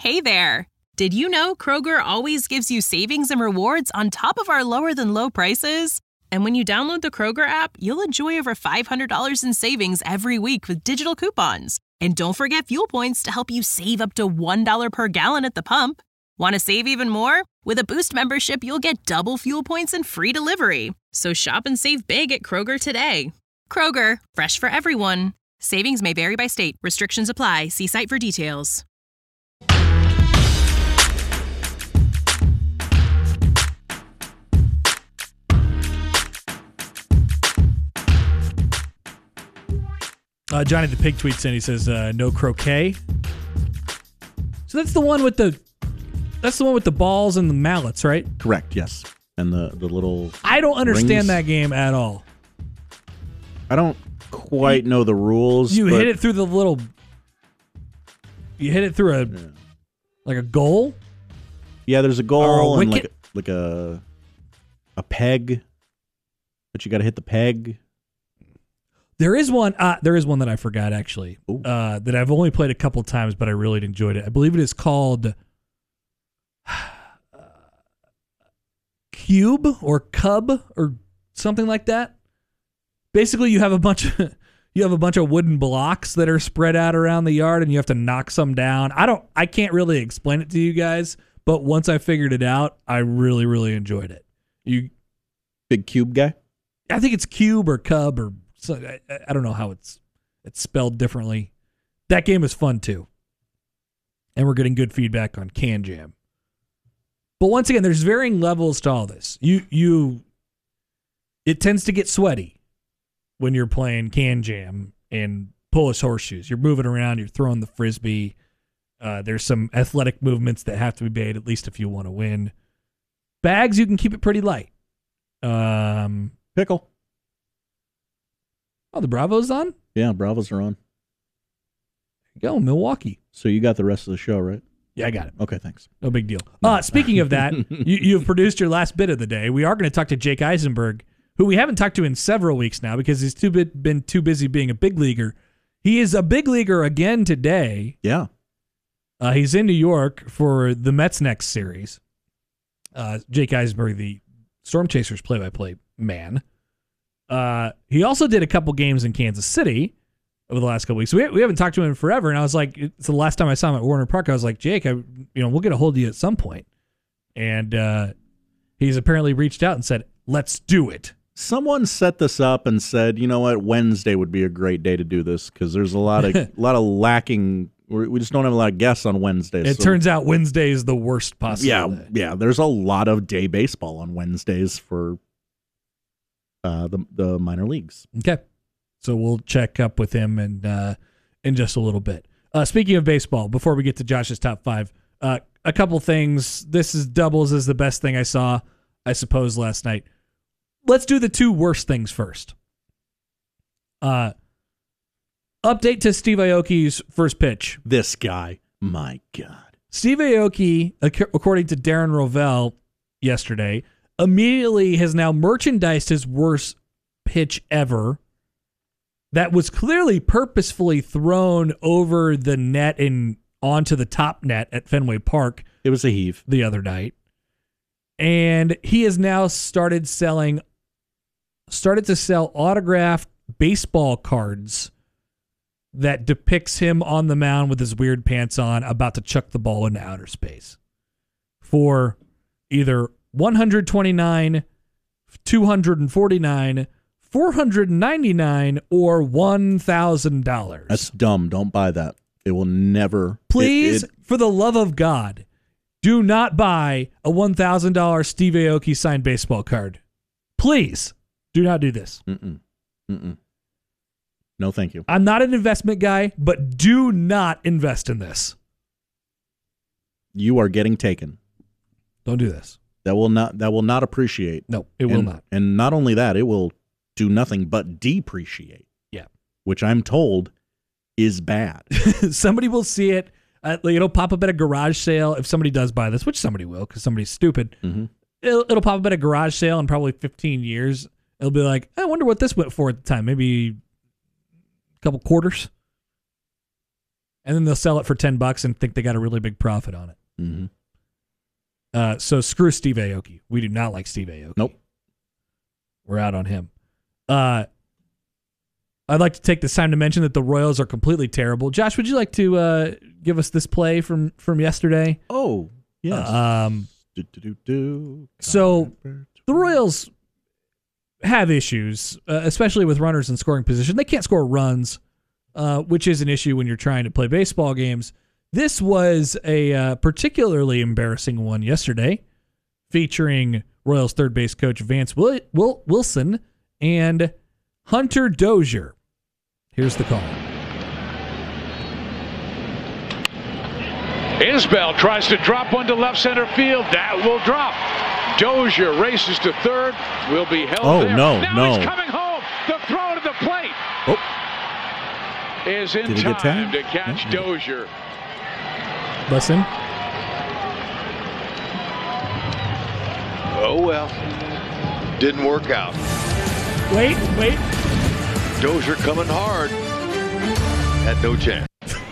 Hey there! Did you know Kroger always gives you savings and rewards on top of our lower-than-low prices? And when you download the Kroger app, you'll enjoy over $500 in savings every week with digital coupons. And don't forget fuel points to help you save up to $1 per gallon at the pump. Want to save even more? With a Boost membership, you'll get double fuel points and free delivery. So shop and save big at Kroger today. Kroger, fresh for everyone. Savings may vary by state. Restrictions apply. See site for details. Johnny the Pig tweets in. He says, "No croquet." So that's the one with the balls and the mallets, right? Correct. Yes, and the little. I don't understand rings. that game at all. I don't quite know the rules. You hit it through the little. You hit it through like a goal. Yeah, there's a goal or a and wicket? like a peg, but you got to hit the peg. There is one that I forgot actually. That I've only played a couple times, but I really enjoyed it. I believe it is called Cube or Cub or something like that. Basically, you have a bunch of wooden blocks that are spread out around the yard, and you have to knock some down. I can't really explain it to you guys, but once I figured it out, I really, really enjoyed it. You big cube guy? I think it's Cube or Cub or. So I don't know how it's spelled differently. That game is fun too, and we're getting good feedback on Can Jam. But once again, there's varying levels to all this. It tends to get sweaty when you're playing Can Jam and Polish horseshoes. You're moving around, you're throwing the frisbee. There's some athletic movements that have to be made, at least if you want to win. Bags, you can keep it pretty light. Pickle. Oh, the Bravos on? Yeah, Bravos are on. There you go, Milwaukee. So you got the rest of the show, right? Yeah, I got it. Okay, thanks. No big deal. Speaking of that, you've produced your last bit of the day. We are going to talk to Jake Eisenberg, who we haven't talked to in several weeks now because he's been too busy being a big leaguer. He is a big leaguer again today. Yeah. He's in New York for the Mets next series. Jake Eisenberg, the Storm Chasers play-by-play man. He also did a couple games in Kansas City over the last couple weeks. We haven't talked to him in forever, and I was like, it's the last time I saw him at Warner Park. I was like, Jake, we'll get a hold of you at some point. And he's apparently reached out and said, let's do it. Someone set this up and said, you know what, Wednesday would be a great day to do this because there's a lot of lacking. We just don't have a lot of guests on Wednesdays. It turns out Wednesday is the worst possible day. Yeah. There's a lot of day baseball on Wednesdays for the minor leagues. Okay. So we'll check up with him in just a little bit. Speaking of baseball, before we get to Josh's top five, a couple things. This doubles as the best thing I saw, I suppose, last night. Let's do the two worst things first. Update to Steve Aoki's first pitch. This guy, my God. Steve Aoki, according to Darren Rovell yesterday, immediately has now merchandised his worst pitch ever that was clearly purposefully thrown over the net and onto the top net at Fenway Park. It was a heave the other night. And he has now started to sell autographed baseball cards that depicts him on the mound with his weird pants on, about to chuck the ball into outer space for either $129, $249, $499, or $1,000. That's dumb. Don't buy that. It will never. Please, for the love of God, do not buy a $1,000 Steve Aoki signed baseball card. Please do not do this. No, thank you. I'm not an investment guy, but do not invest in this. You are getting taken. Don't do this. That will not appreciate. No, it will not. And not only that, it will do nothing but depreciate. Yeah. Which I'm told is bad. Somebody will see it. It'll pop up at a garage sale if somebody does buy this, which somebody will because somebody's stupid. Mm-hmm. It'll pop up at a garage sale in probably 15 years. It'll be like, I wonder what this went for at the time. Maybe a couple quarters. and then they'll sell it for $10 and think they got a really big profit on it. Mm-hmm. So screw Steve Aoki. We do not like Steve Aoki. Nope. We're out on him. I'd like to take this time to mention that the Royals are completely terrible. Josh, would you like to give us this play from yesterday? Oh, yes. So the Royals have issues, especially with runners in scoring position. They can't score runs, which is an issue when you're trying to play baseball games. This was a particularly embarrassing one yesterday, featuring Royals third base coach Vance Wilson and Hunter Dozier. Here's the call. Isbell tries to drop one to left center field. That will drop. Dozier races to third. Will be held there. Now he's coming home. The throw to the plate is in time to catch Dozier. Listen. Oh, well. Didn't work out. Wait. Dozier coming hard. Had no chance.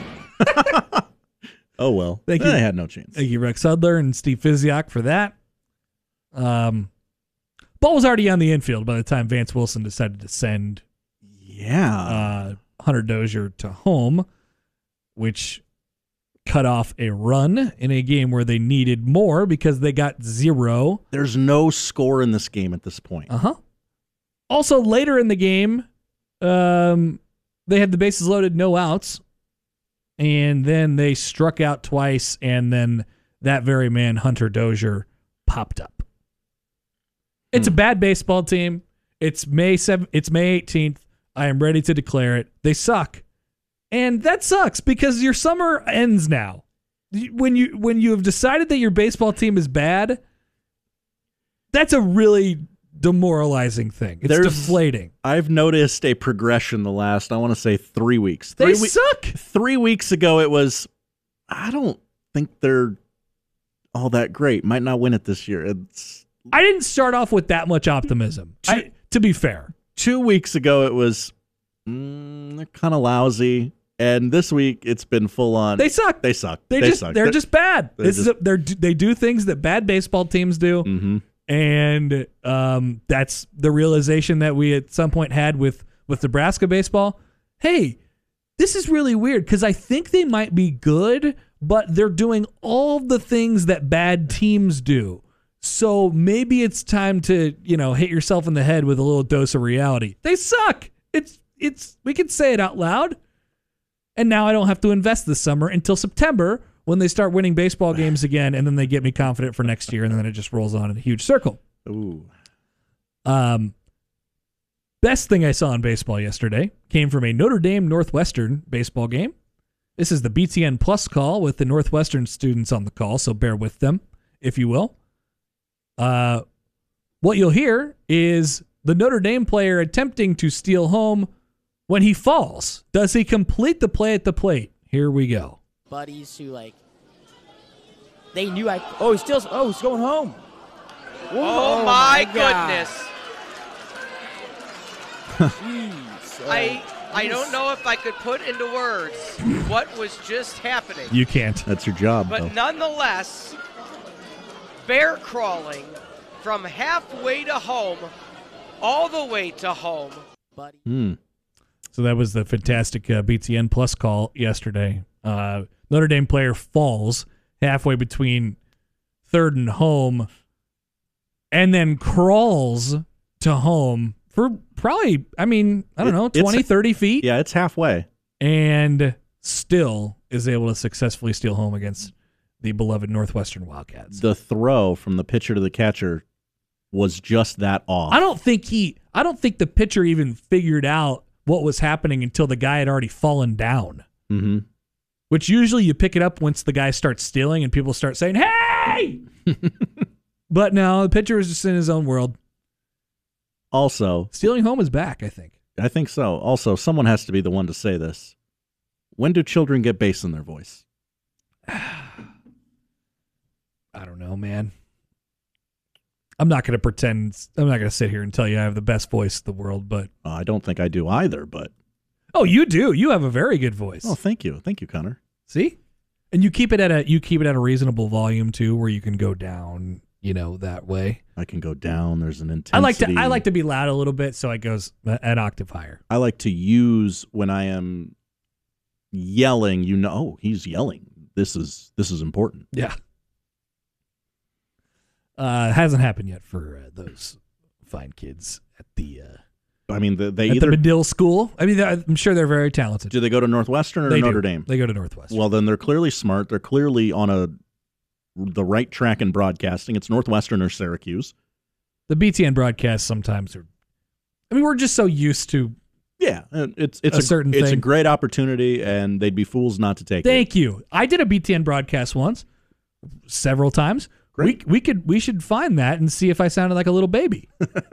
Oh, well. Thank you. I had no chance. Thank you, Rex Hudler and Steve Fiziak, for that. Ball was already on the infield by the time Vance Wilson decided to send Hunter Dozier to home, which cut off a run in a game where they needed more because they got 0. There's no score in this game at this point. Also, later in the game, they had the bases loaded, no outs, and then they struck out twice, and then that very man, Hunter Dozier, popped up. It's a bad baseball team. It's May 18th. I am ready to declare it. They suck. And that sucks because your summer ends now. When you have decided that your baseball team is bad, that's a really demoralizing thing. It's deflating. I've noticed a progression the last, I want to say, 3 weeks. They suck. 3 weeks ago, it was, I don't think they're all that great. Might not win it this year. I didn't start off with that much optimism, to be fair. 2 weeks ago, it was, they're kind of lousy. And this week, it's been full on. They suck. They suck. They're just bad. They do things that bad baseball teams do. Mm-hmm. And that's the realization that we at some point had with Nebraska baseball. Hey, this is really weird because I think they might be good, but they're doing all the things that bad teams do. So maybe it's time to, hit yourself in the head with a little dose of reality. They suck. It's we can say it out loud. And now I don't have to invest this summer until September when they start winning baseball games again, and then they get me confident for next year, and then it just rolls on in a huge circle. Ooh. Best thing I saw in baseball yesterday came from a Notre Dame Northwestern baseball game. This is the BTN Plus call with the Northwestern students on the call, so bear with them, if you will. What you'll hear is the Notre Dame player attempting to steal home when he falls. Does he complete the play at the plate? Here we go. Buddies who, they knew he's going home. Oh my goodness. Jeez. I don't know if I could put into words what was just happening. You can't. That's your job, But though. nonetheless, bear crawling from halfway to home, all the way to home. Buddy. So that was the fantastic BTN Plus call yesterday. Notre Dame player falls halfway between third and home and then crawls to home for probably, 20, 30 feet. Yeah, it's halfway. And still is able to successfully steal home against the beloved Northwestern Wildcats. The throw from the pitcher to the catcher was just that off. I don't think the pitcher even figured out what was happening until the guy had already fallen down. Mm-hmm. Which usually you pick it up once the guy starts stealing and people start saying, "Hey!" But no, the pitcher is just in his own world. Also, stealing home is back, I think. I think so. Also, someone has to be the one to say this. When do children get bass in their voice? I don't know, man. I'm not going to pretend. I'm not going to sit here and tell you I have the best voice in the world, but I don't think I do either, but... Oh, you do. You have a very good voice. Oh, thank you. Thank you, Connor. See? And you keep it at a reasonable volume too, where you can go down, that way. I can go down. There's an intensity. I like to be loud a little bit, so it goes an octave higher. I like to use when I am yelling. He's yelling. This is important. Yeah. Hasn't happened yet for those fine kids at the. I mean, the Medill School. I mean, I'm sure they're very talented. Do they go to Northwestern or Notre Dame? They go to Northwestern. Well, then they're clearly smart. They're clearly on the right track in broadcasting. It's Northwestern or Syracuse. The BTN broadcasts sometimes are. I mean, we're just so used to. Yeah, it's certain thing. It's a great opportunity, and they'd be fools not to take it. Thank you. I did a BTN broadcast once, several times. Great. We should find that and see if I sounded like a little baby.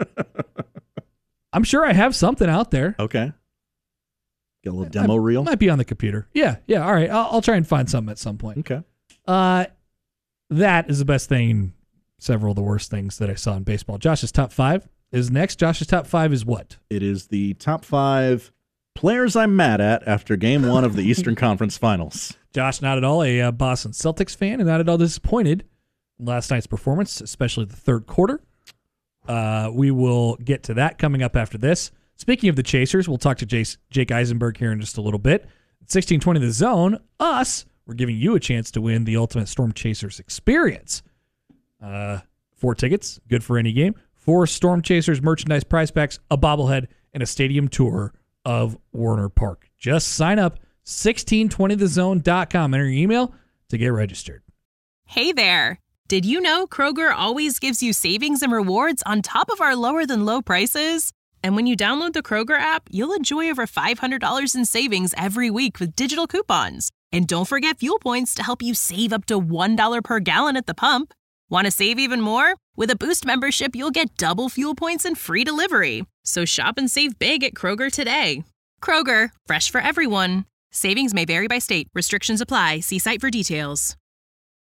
I'm sure I have something out there. Okay. Get a little demo reel? Might be on the computer. Yeah. All right. I'll try and find something at some point. Okay. That is the best thing. Several of the worst things that I saw in baseball. Josh's top 5 is next. Josh's top 5 is what? It is the top 5 players I'm mad at after Game 1 of the Eastern Conference Finals. Josh, not at all a Boston Celtics fan, and not at all disappointed in last night's performance, especially the third quarter. We will get to that coming up after this. Speaking of the Chasers, we'll talk to Jake Eisenberg here in just a little bit. At 1620 The Zone, we're giving you a chance to win the Ultimate Storm Chasers experience. 4 tickets, good for any game. 4 Storm Chasers merchandise prize packs, a bobblehead, and a stadium tour of Warner Park. Just sign up, 1620thezone.com. Enter your email to get registered. Hey there. Did you know Kroger always gives you savings and rewards on top of our lower-than-low prices? And when you download the Kroger app, you'll enjoy over $500 in savings every week with digital coupons. And don't forget fuel points to help you save up to $1 per gallon at the pump. Want to save even more? With a Boost membership, you'll get double fuel points and free delivery. So shop and save big at Kroger today. Kroger, fresh for everyone. Savings may vary by state. Restrictions apply. See site for details.